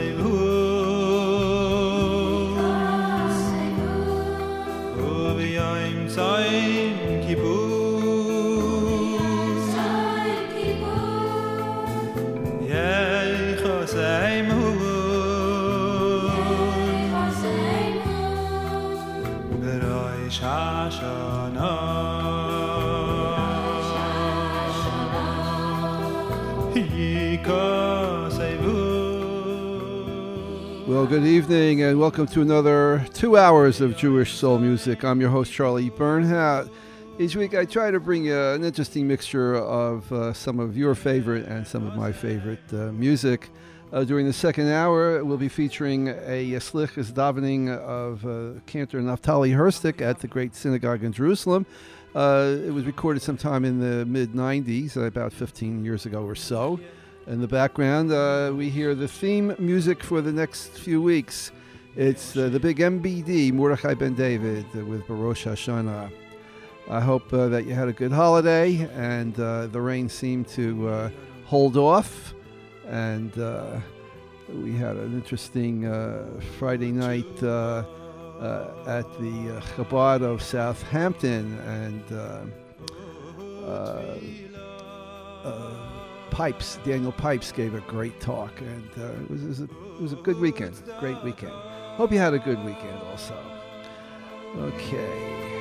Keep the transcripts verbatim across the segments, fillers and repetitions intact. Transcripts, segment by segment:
Well, good evening and welcome to another two hours of Jewish soul music. I'm your host, Charlie Bernhardt. Each week I try to bring you an interesting mixture of uh, some of your favorite and some of my favorite uh, music. Uh, during the second hour, we'll be featuring a, a slichus davening of uh, Cantor Naftali Herstik at the Great Synagogue in Jerusalem. Uh, it was recorded sometime in the mid nineties, about fifteen years ago or so. In the background, uh, we hear the theme music for the next few weeks. It's uh, the big M B D, Mordechai Ben David, uh, with Barosh Hashanah. I hope uh, that you had a good holiday, and uh, the rain seemed to uh, hold off. And uh, we had an interesting uh, Friday night uh, uh, at the uh, Chabad of Southampton, and uh, uh, uh, Pipes, Daniel Pipes gave a great talk, and uh, it, was, it, was a, it was a good weekend, great weekend. Hope you had a good weekend also. Okay.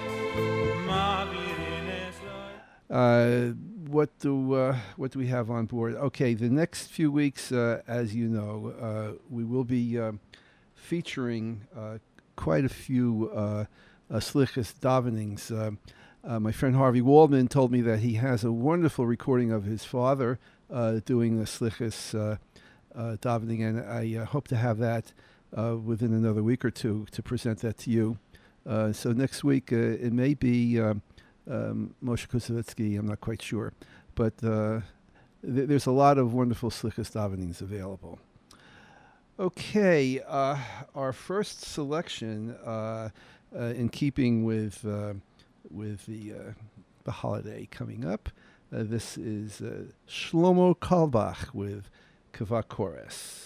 Uh, what do uh, what do we have on board? Okay, the next few weeks, uh, as you know, uh, we will be uh, featuring uh, quite a few uh, uh, slichus davenings. Uh, uh, my friend Harvey Waldman told me that he has a wonderful recording of his father Uh, doing the slichus uh, uh, davening, and I uh, hope to have that uh, within another week or two to present that to you. Uh, so next week uh, it may be um, um, Moshe Kusevitsky, I'm not quite sure, but uh, th- there's a lot of wonderful slichus davenings available. Okay, uh, our first selection, uh, uh, in keeping with uh, with the uh, the holiday coming up. Uh, this is uh, Shlomo Kalbach with Kavak Chorus.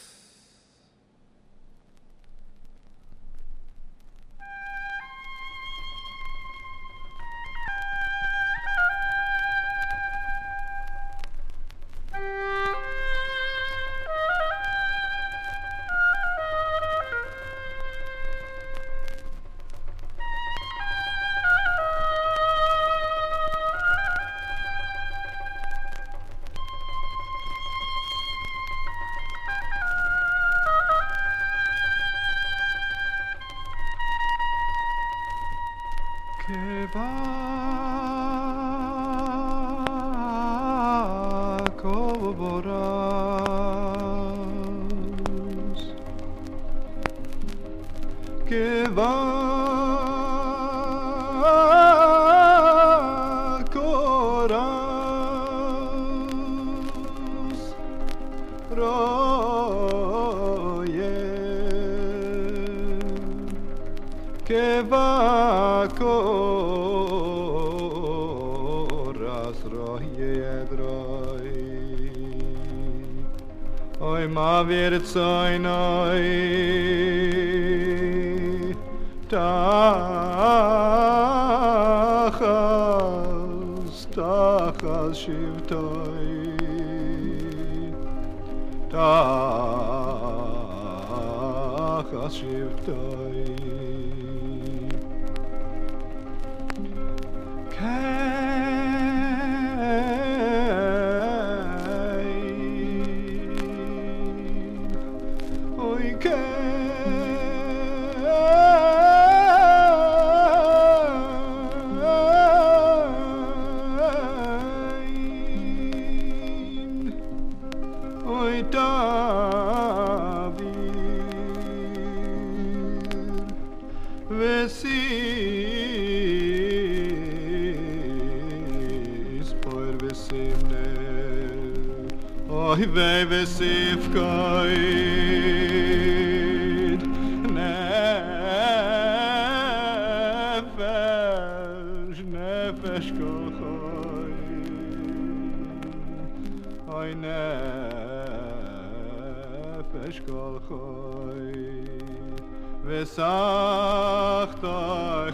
Nefesh וסחתך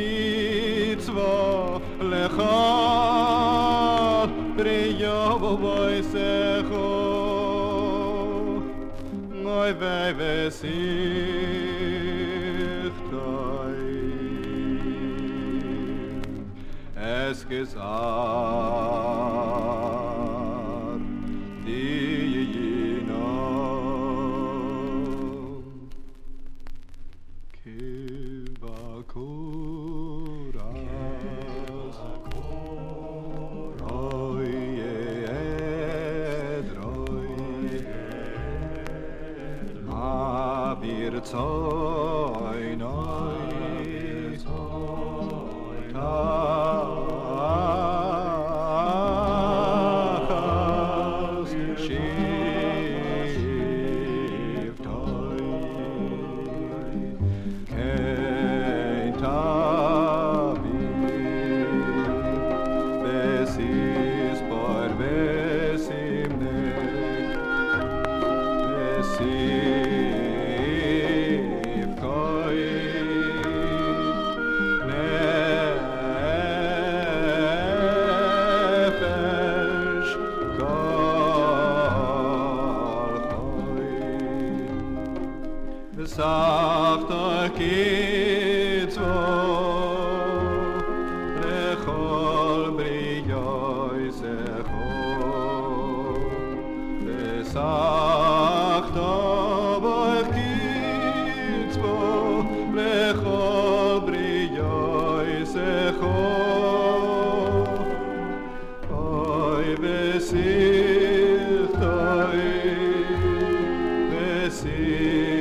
קצבו לך פריו ובויסךו נוי ווי וסיכתוי es gesar die no kivakuras oi edroi avir toy noy ta Sachta kitzo lechol briyoi secho Sachta bach kitzo lechol briyoi secho Oy besichtoi besichtoi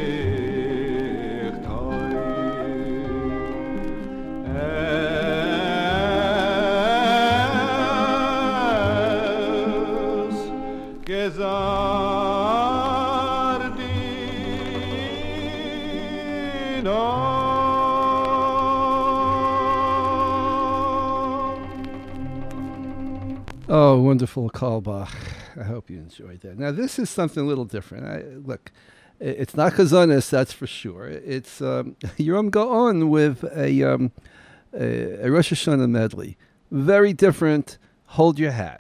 Oh, wonderful Kalbach. I hope you enjoyed that. Now, this is something a little different. I, look, it's not Chazonis, that's for sure. It's um, Yoram Gaon with a, um, a, a Rosh Hashanah medley. Very different. Hold your hat.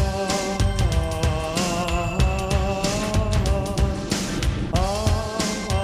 Oh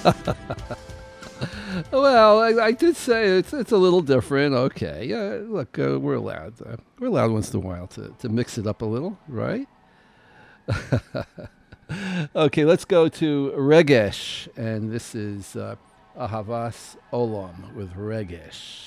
Well, I, I did say it's it's a little different. Okay, uh, look, uh, we're allowed uh, we're allowed once in a while to, to mix it up a little, right? Okay, let's go to Regesh, and this is uh, Ahavas Olam with Regesh.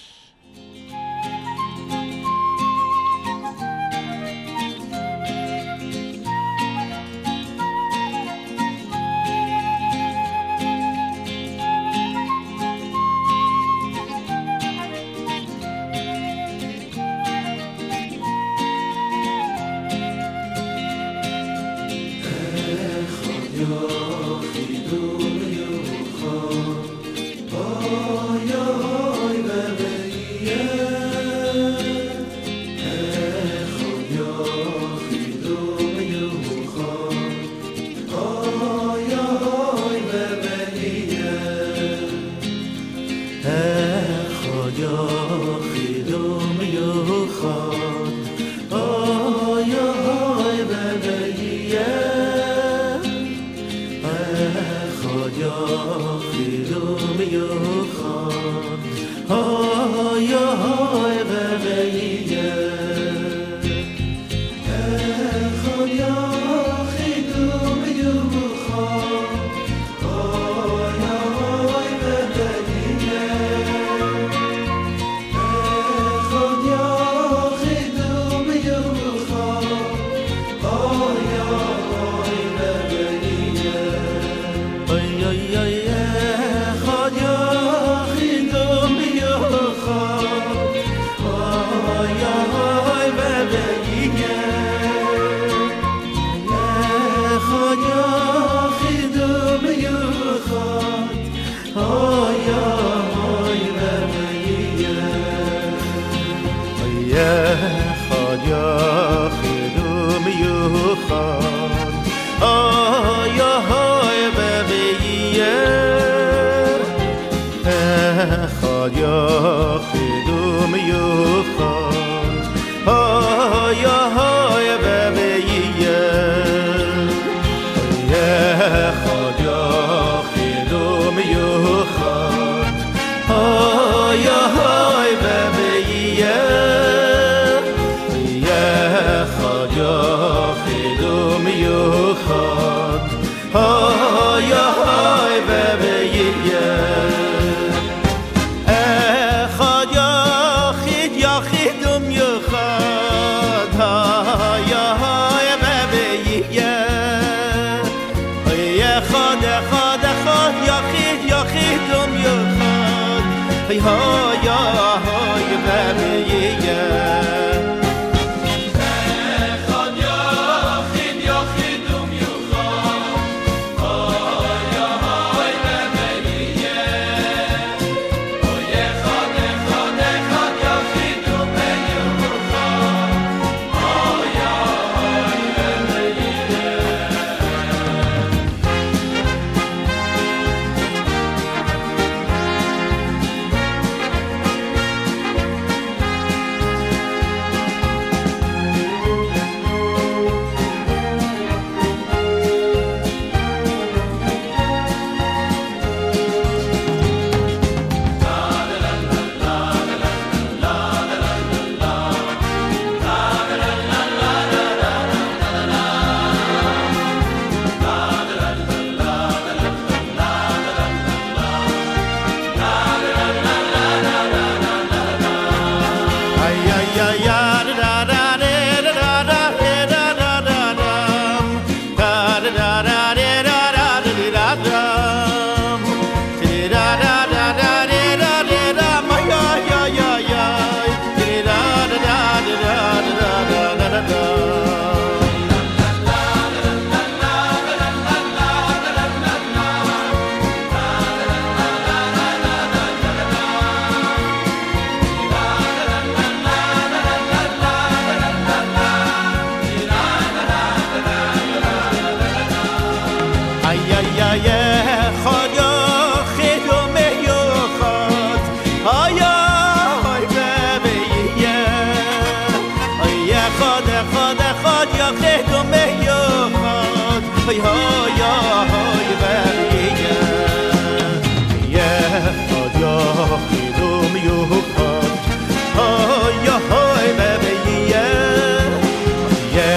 Hoy hoy hoy baby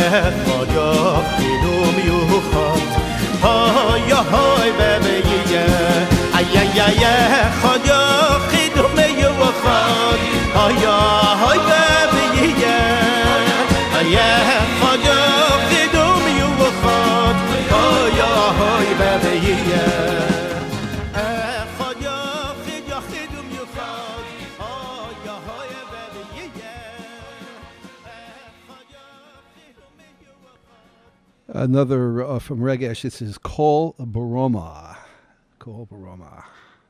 خدا خیدو میوخد های های ببیه ای ای ای خدا خیدو میوخد های های ببیه ای خدا خیدو میوخد های های ببیه Another uh, from Regesh, this is Kol Baroma. Kol Baroma.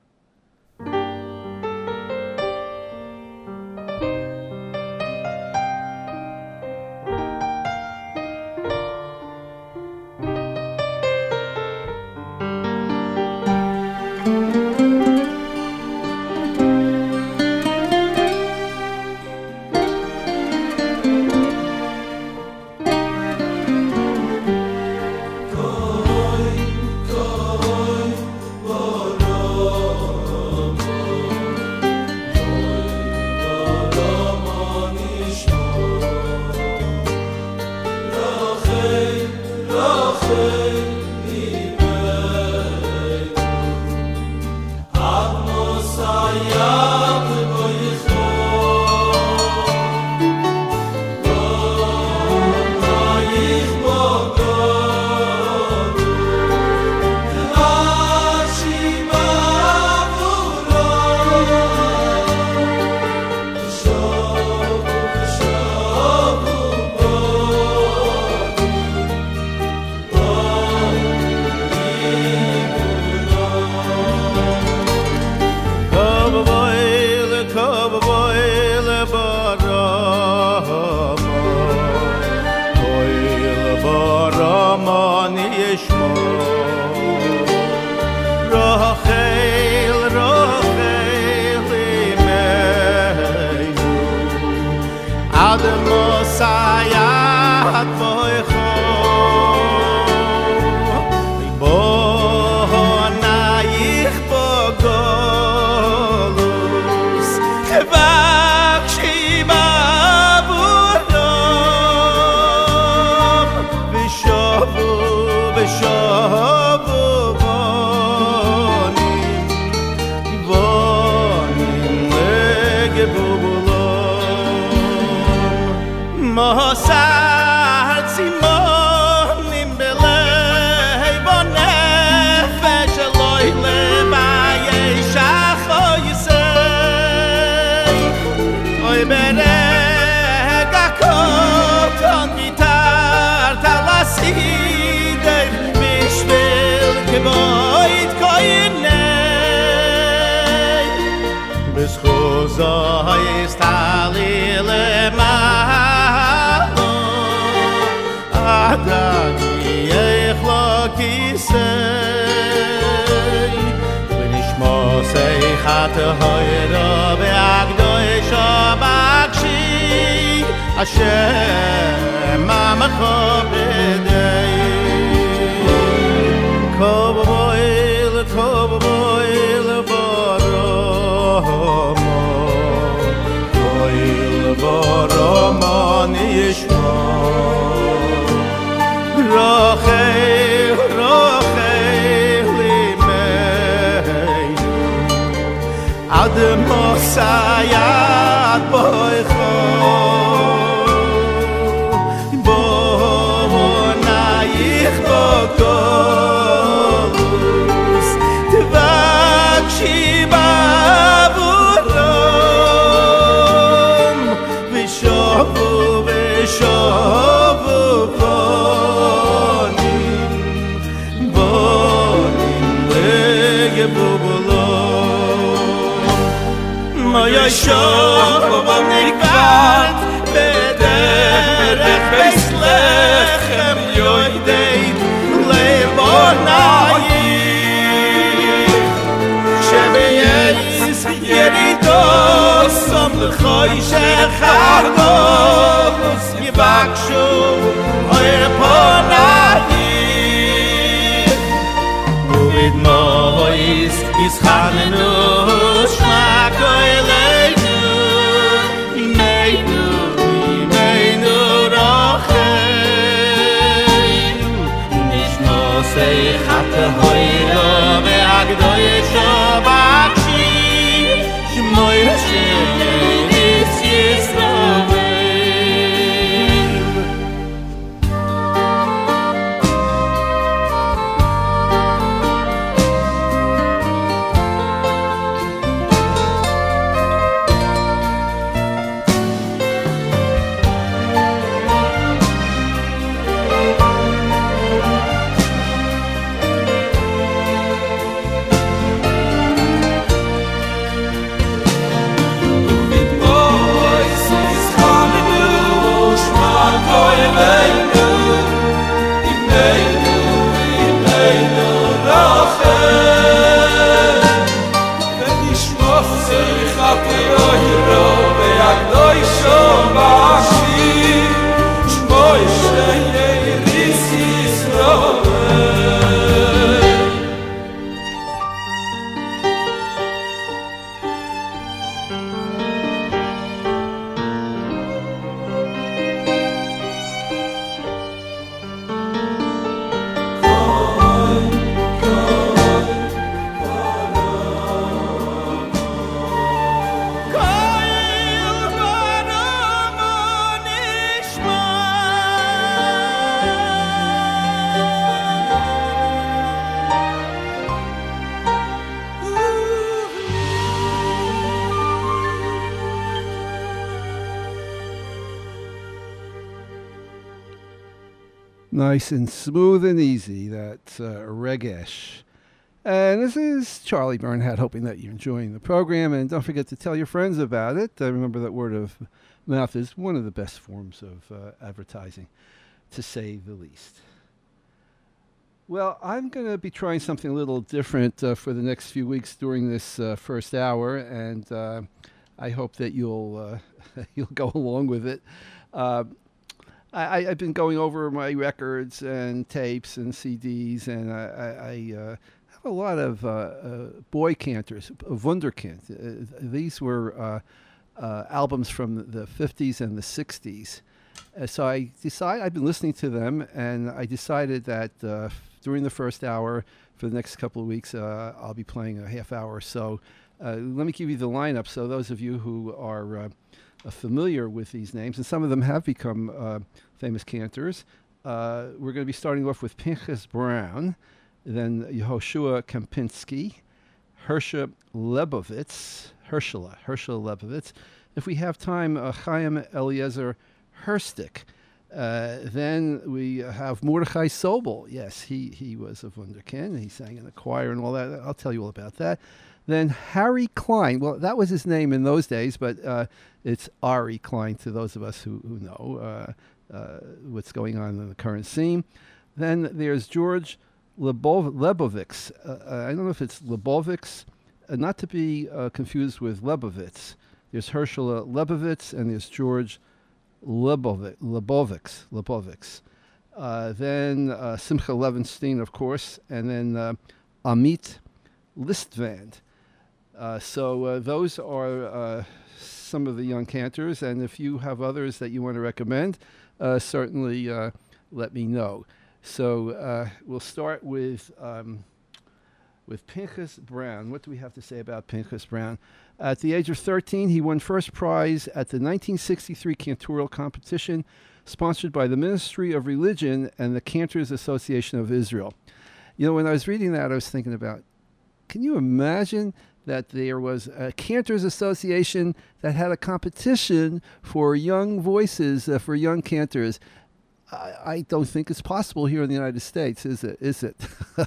Hashem Mamachabedei Koboil Koboil Barama Koil Barama Nishma Rachel Rachel Limeinu Ad Mosayat Boichon Golus Tvakshi bavulam Vishavu Vishavu Bonim Bonim Legebulam Maya Shavam Nikvat Bederech Beslechem Yoidei שבייס ירידוס סום לחוי שחרדוס יבקשו אויר פונאים ובדמויס ישחננו שמקו אלינו אימנו אימנו רוחם hatte heute beagdoy shabakshi shmoy shel is Yisrael. Nice and smooth and easy, that uh, Regesh. And this is Charlie Bernhardt, hoping that you're enjoying the program. And don't forget to tell your friends about it. Uh, remember that word of mouth is one of the best forms of uh, advertising, to say the least. Well, I'm going to be trying something a little different uh, for the next few weeks during this uh, first hour. And uh, I hope that you'll, uh, you'll go along with it. Uh, I, I've been going over my records and tapes and C Ds, and I, I, I uh, have a lot of uh, uh, boy cantors, Wunderkind. Uh, these were uh, uh, albums from the fifties and the sixties. Uh, so I decided, I've been listening to them, and I decided that uh, during the first hour for the next couple of weeks, uh, I'll be playing a half hour or so. Uh, let me give you the lineup, so those of you who are uh, Uh, familiar with these names, and some of them have become uh, famous cantors. Uh, we're going to be starting off with Pinchas Brown, then Yehoshua Kempinski, Hersha Lebovitz, Hershela, Hershela Lebovitz. If we have time, uh, Chaim Eliezer Herstik. Uh, then we have Mordechai Sobel. Yes, he, he was a Wunderkind. He sang in the choir and all that. I'll tell you all about that. Then Harry Klein. Well, that was his name in those days, but uh, it's Ari Klein to those of us who, who know uh, uh, what's going on in the current scene. Then there's George Lebov- Lebovitz. Uh, I don't know if it's Lebovitz, uh, not to be uh, confused with Lebovitz. There's Hershela Lebovitz, and there's George Lebovitz. Lebovitz. Lebovitz. Uh, then uh, Simcha Levenstein, of course, and then uh, Amit Listvand. Uh, so uh, those are uh, some of the young cantors, and if you have others that you want to recommend, uh, certainly uh, let me know. So uh, we'll start with um, with Pinchas Brown. What do we have to say about Pinchas Brown? At the age of thirteen, he won first prize at the nineteen sixty-three cantorial competition sponsored by the Ministry of Religion and the Cantors Association of Israel. You know, when I was reading that, I was thinking about, can you imagine that there was a Cantors Association that had a competition for young voices, uh, for young cantors? I, I don't think it's possible here in the United States, is it? Is it?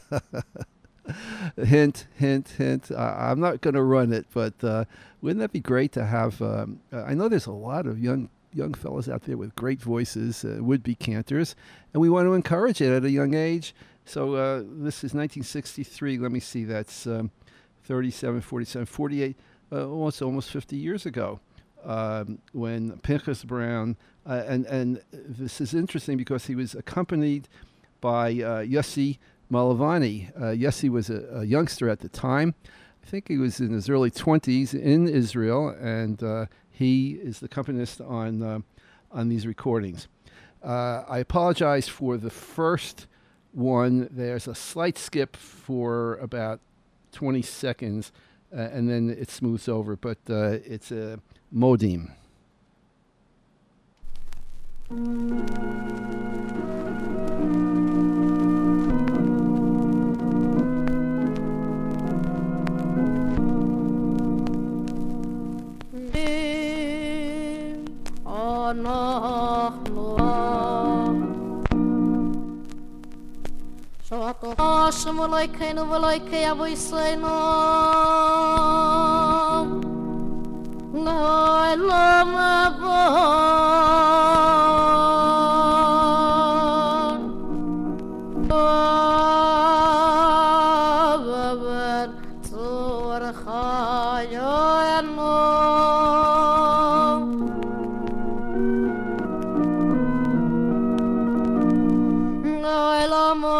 hint, hint, hint. Uh, I'm not going to run it, but uh, wouldn't that be great to have? Um, uh, I know there's a lot of young young fellows out there with great voices, uh, would-be cantors, and we want to encourage it at a young age. So uh, this is nineteen sixty-three. Let me see. That's um, thirty-seven, forty-seven, forty-eight, uh, almost almost fifty years ago, um, when Pinchas Brown, uh, and and this is interesting because he was accompanied by uh, Yossi Malavani. Uh, Yossi was a, a youngster at the time. I think he was in his early twenties in Israel, and uh, he is the accompanist on uh, on these recordings. Uh, I apologize for the first one, there's a slight skip for about twenty seconds, uh, and then it smooths over, but uh, it's a modim. Shmolay kain volay kay avoy sayno la la ma bon babar tor khayano la la ma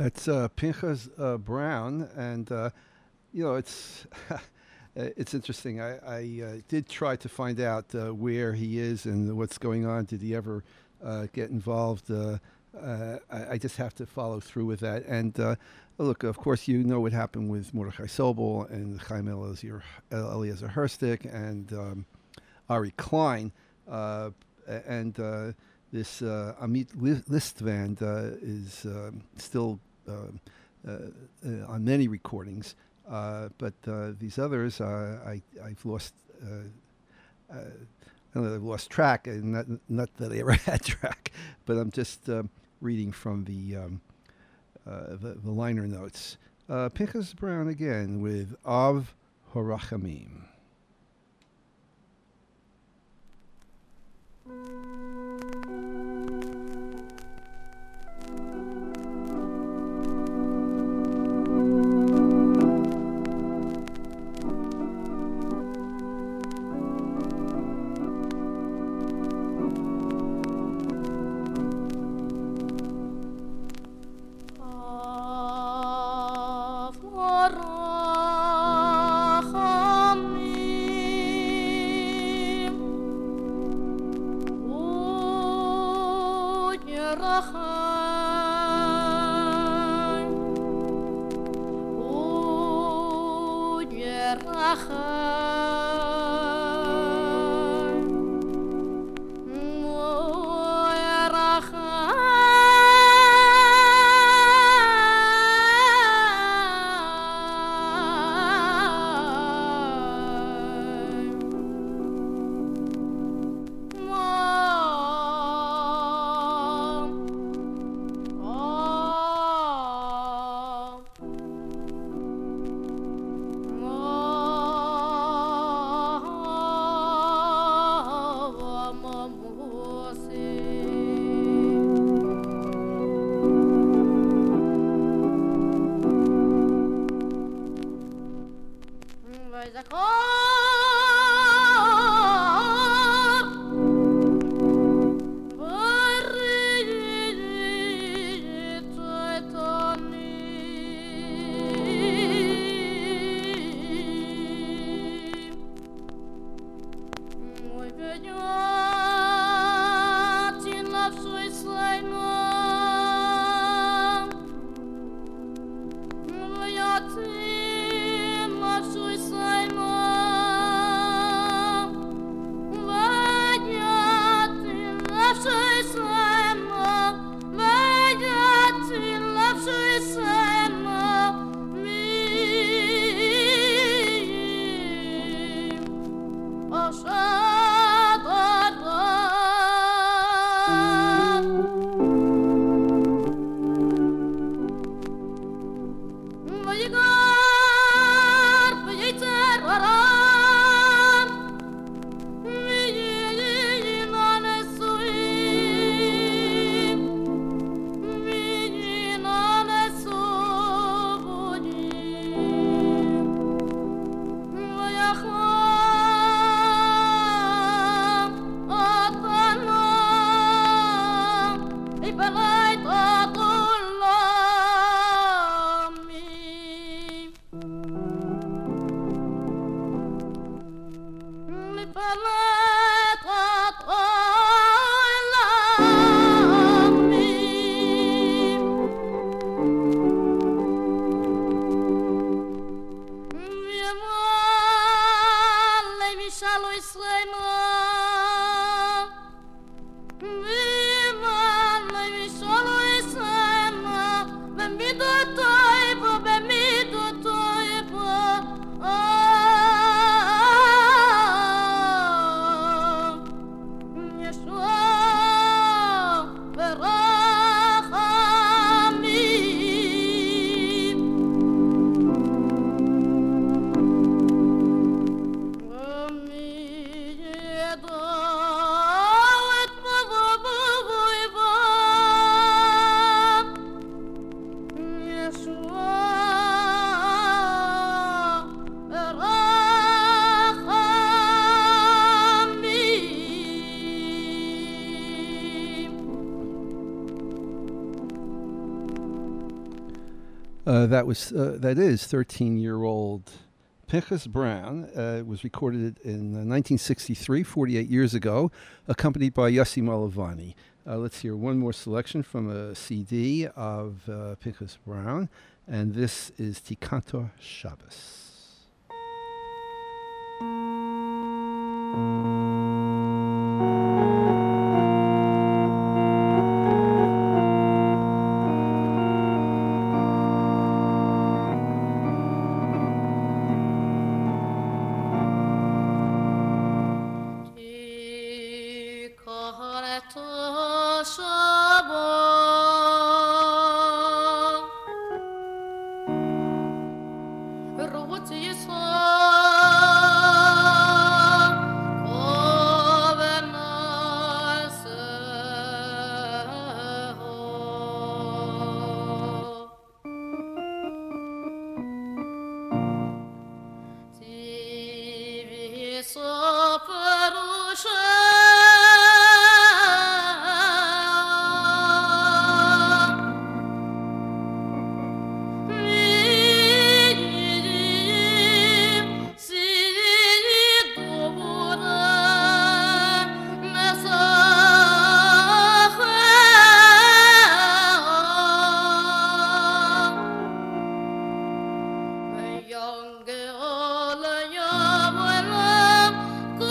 That's uh, Pinchas uh, Brown, and uh, you know it's it's interesting. I, I uh, did try to find out uh, where he is and what's going on. Did he ever uh, get involved? Uh, uh, I, I just have to follow through with that. And uh, look, of course, you know what happened with Mordechai Sobel and Chaim Eliezer, Eliezer Herstick and um, Ari Klein, uh, and uh, this uh, Amit Listvand uh, is uh, still uh, uh, uh, on many recordings, uh, but uh, these others, uh, I, I've lost. Uh, uh, I don't know, I've lost track, and not not that I ever had track, but I'm just um, reading from the, um, uh, the the liner notes. Uh, Pinchas Brown again with Av Horachamim. Uh, that was uh, that is thirteen-year-old Pinchas Brown. Uh, it was recorded in uh, nineteen sixty-three, forty-eight years ago, accompanied by Yossi Malovani. Uh, let's hear one more selection from a C D of uh, Pinchas Brown, and this is Tikantor Shabbos. Young girl,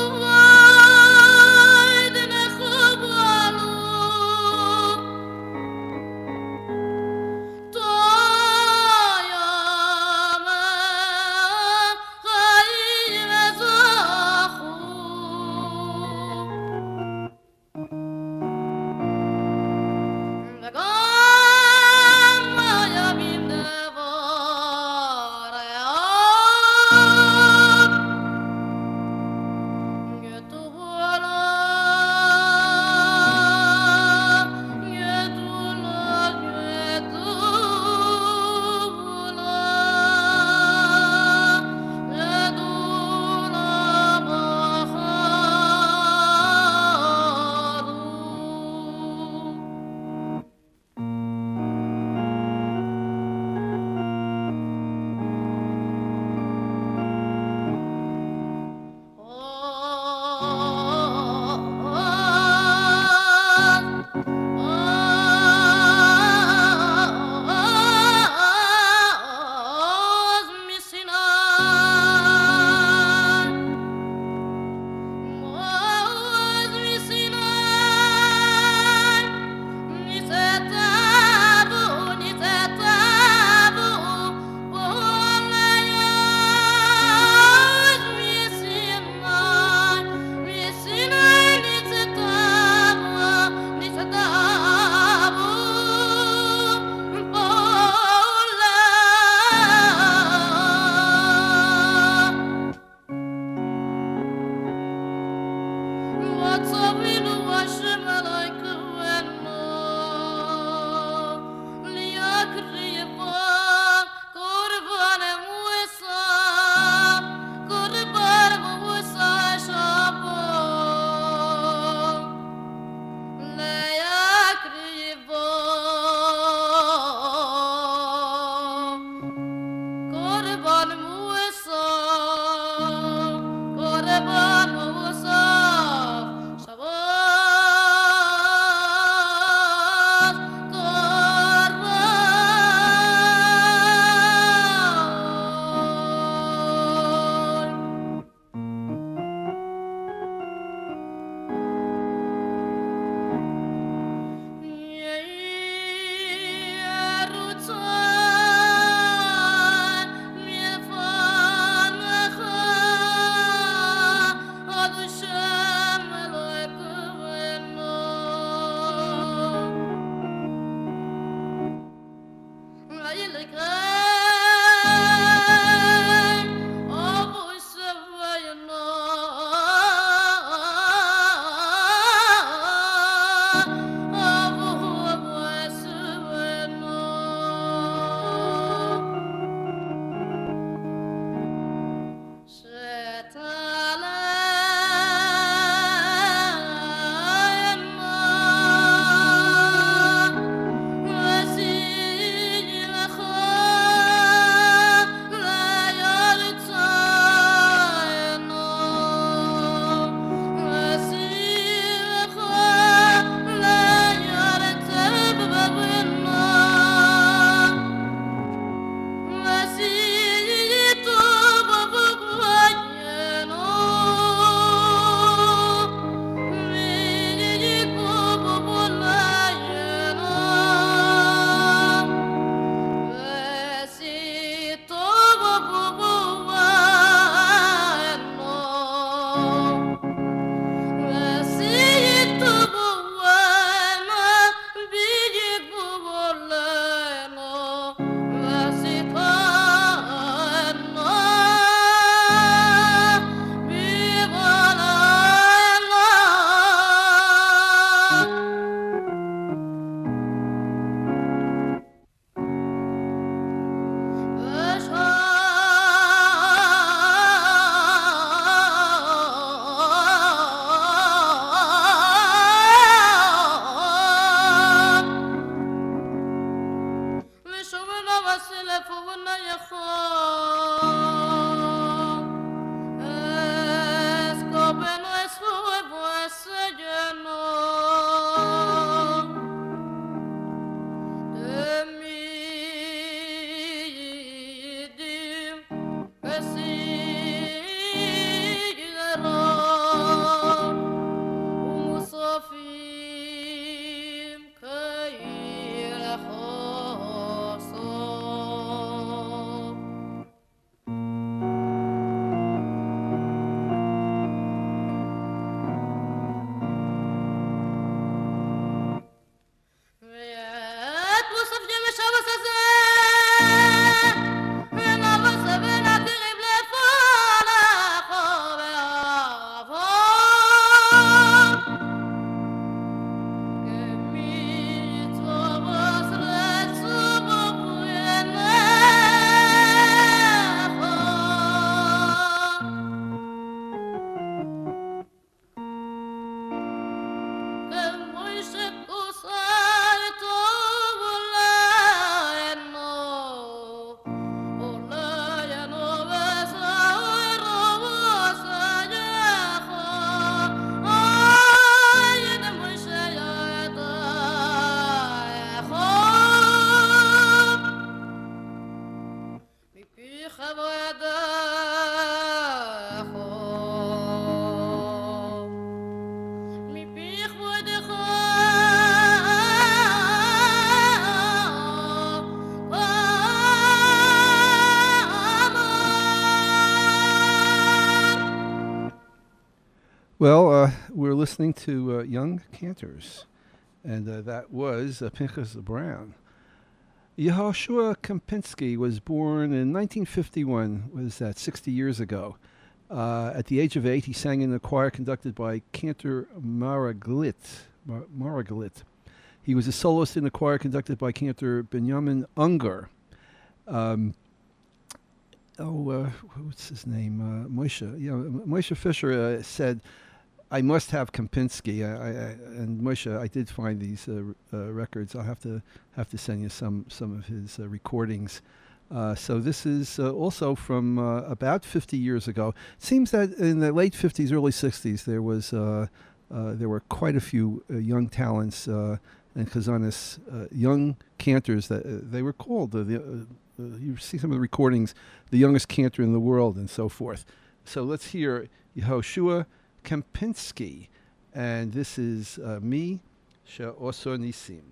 Well, uh, we're listening to uh, Young Cantors, and uh, that was uh, Pinchas Brown. Yehoshua Kempinski was born in nineteen fifty-one, was that sixty years ago. Uh, at the age of eight, he sang in a choir conducted by Cantor Maraglit. Mar- Maraglit. He was a soloist in a choir conducted by Cantor Benjamin Unger. Um, oh, uh, what's his name? Uh, Moshe. Yeah, Moshe Fisher uh, said, I must have Kempinski, I, I, and Moshe, I did find these uh, uh, records. I'll have to have to send you some some of his uh, recordings. Uh, so this is uh, also from uh, about fifty years ago. It seems that in the late fifties, early sixties, there was uh, uh, there were quite a few uh, young talents uh, and Chazanis, uh, young cantors that uh, they were called. Uh, the, uh, uh, you see some of the recordings, the youngest cantor in the world, and so forth. So let's hear Yehoshua Kempinski, and this is uh, Mi She'oso Nisim.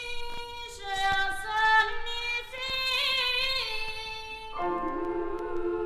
Thank you.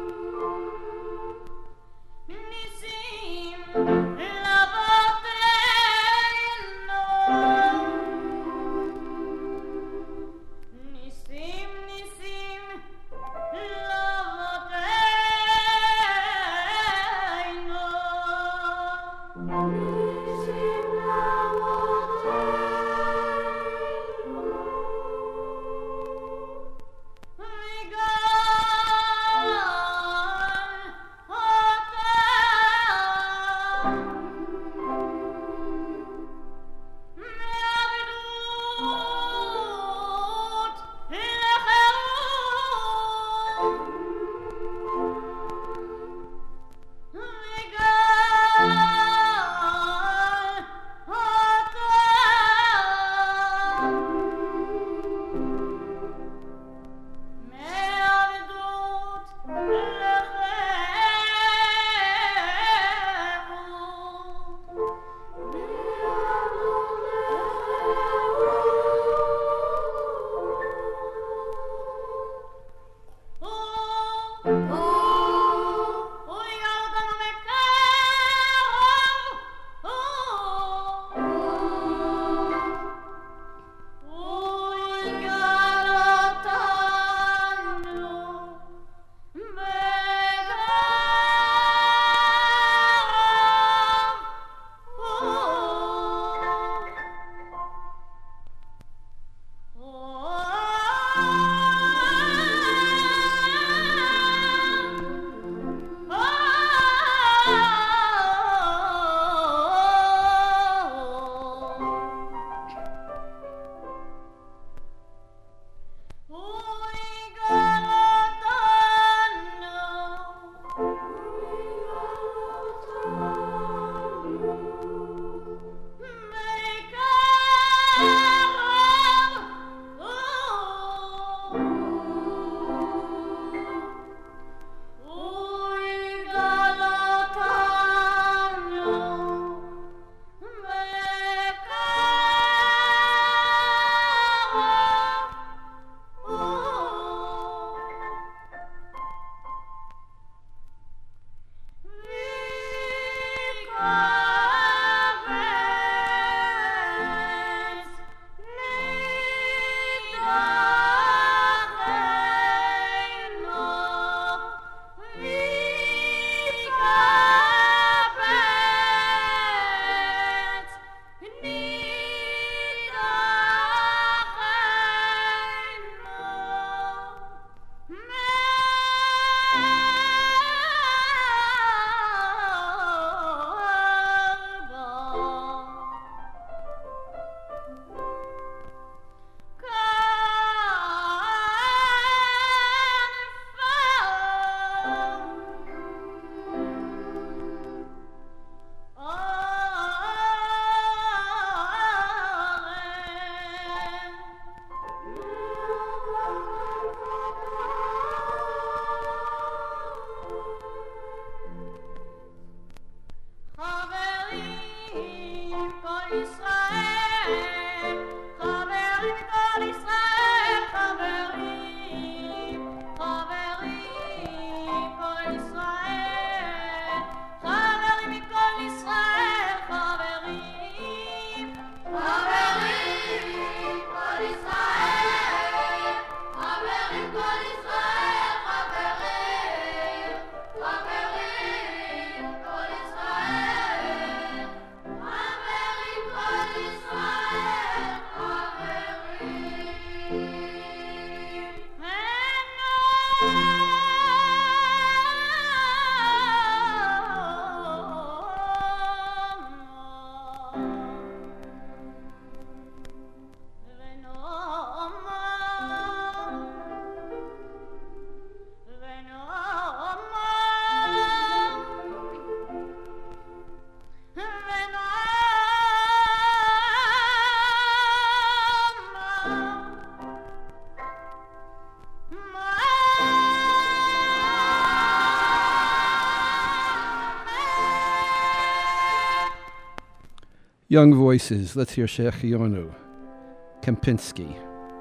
Young voices. Let's hear Shechionu Kempinski.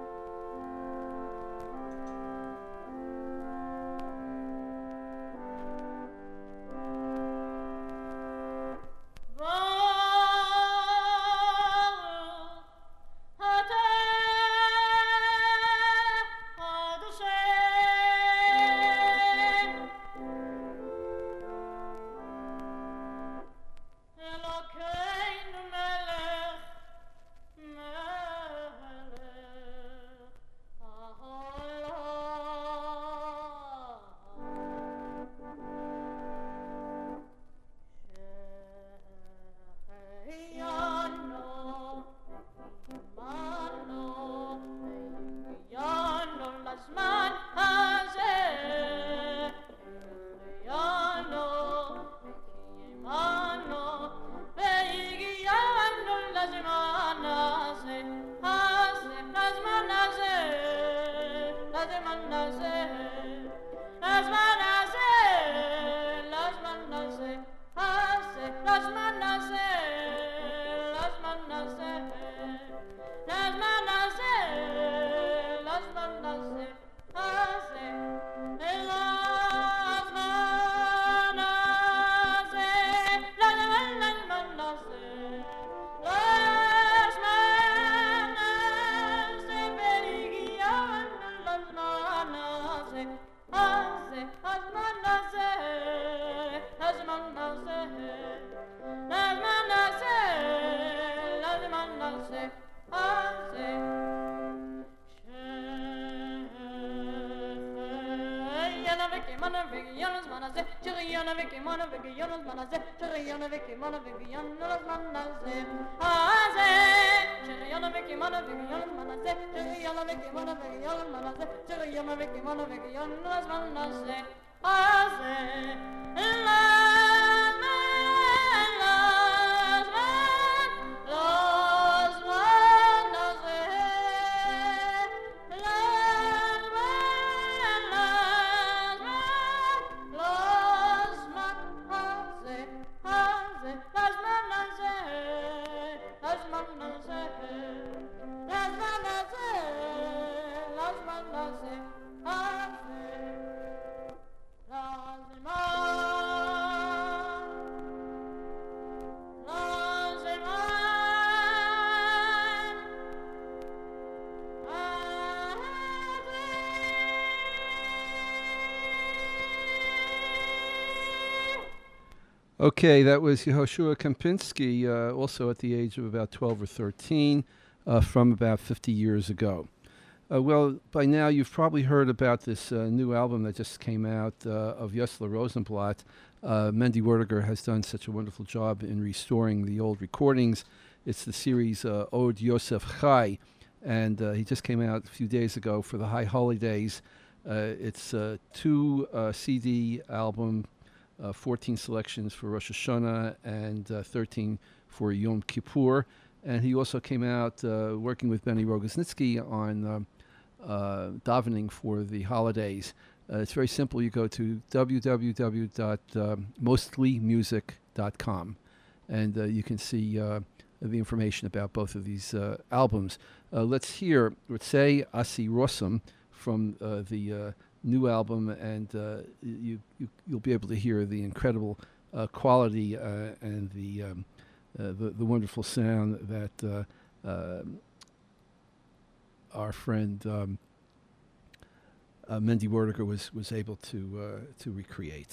Okay, that was Yehoshua Kempinski, uh, also at the age of about twelve or thirteen, uh, from about fifty years ago. Uh, well, by now you've probably heard about this uh, new album that just came out uh, of Yesler Rosenblatt. Uh, Mendy Werdiger has done such a wonderful job in restoring the old recordings. It's the series uh, Od Yosef Chai, and uh, he just came out a few days ago for the High Holidays. Uh, it's a two uh, C D album. Uh, fourteen selections for Rosh Hashanah and uh, thirteen for Yom Kippur. And he also came out uh, working with Benny Rogoznitsky on um, uh, davening for the holidays. Uh, it's very simple. You go to w w w dot mostly music dot com and uh, you can see uh, the information about both of these uh, albums. Uh, let's hear Ritzei Asi Rossum from uh, the uh, new album, and uh, you, you you'll be able to hear the incredible uh, quality uh, and the, um, uh, the the wonderful sound that uh, uh, our friend um, uh, Mendy Werdiger was was able to uh, to recreate.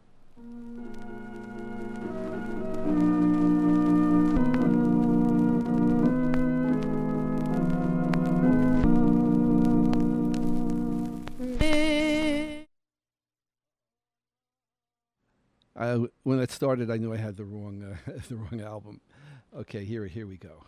I, when it started, I knew I had the wrong uh, the wrong album. Okay, here here we go.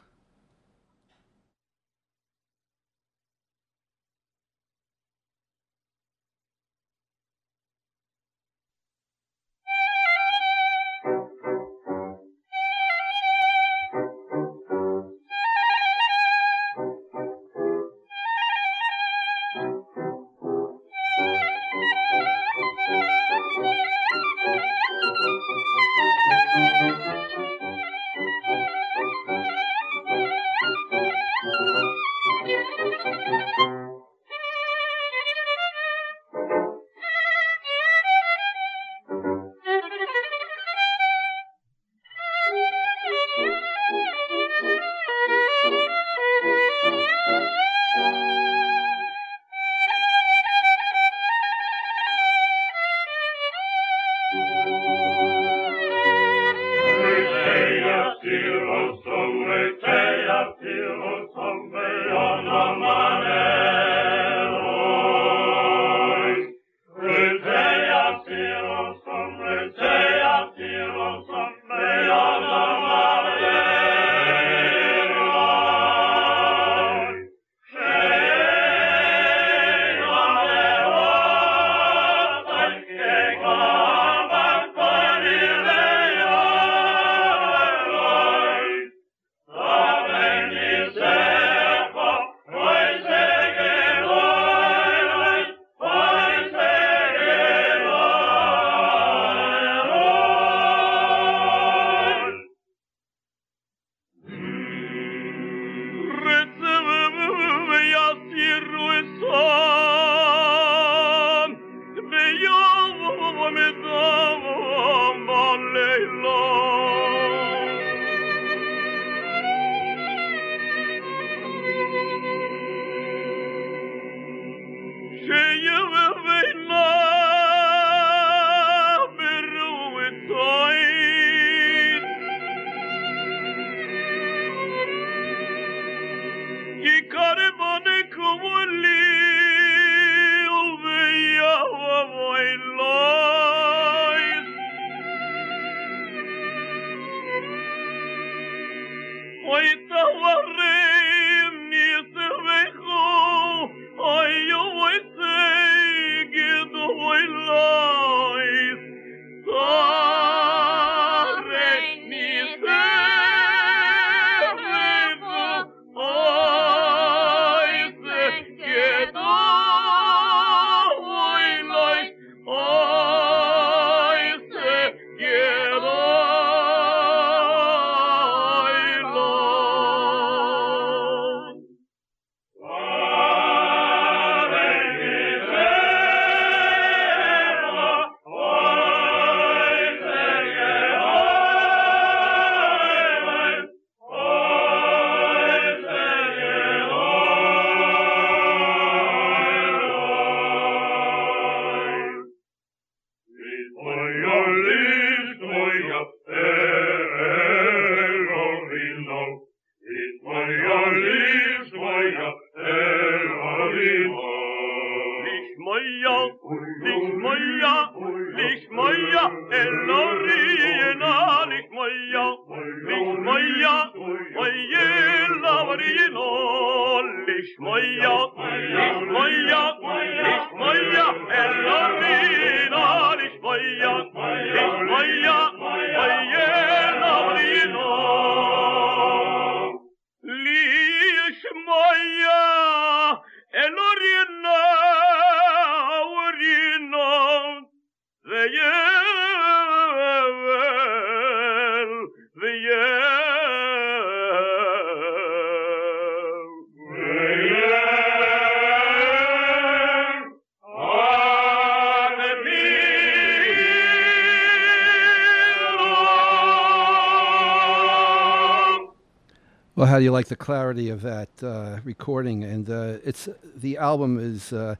Well, how do you like the clarity of that uh, recording? And uh, it's the album is uh,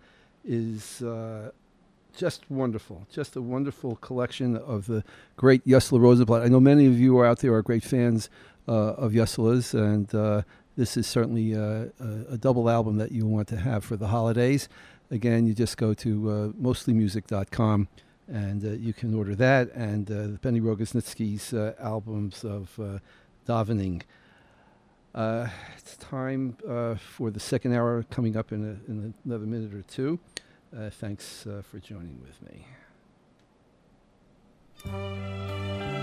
is uh, just wonderful, just a wonderful collection of the great Yossele Rosenblatt. I know many of you are out there are great fans uh, of Yossele's, and uh, this is certainly uh, a, a double album that you want to have for the holidays. Again, you just go to uh, mostly music dot com and uh, you can order that and uh, Benny Rogoznitsky's uh, albums of uh, davening. Uh, it's time uh, for the second hour coming up in, a, in another minute or two. Uh, thanks uh, for joining with me.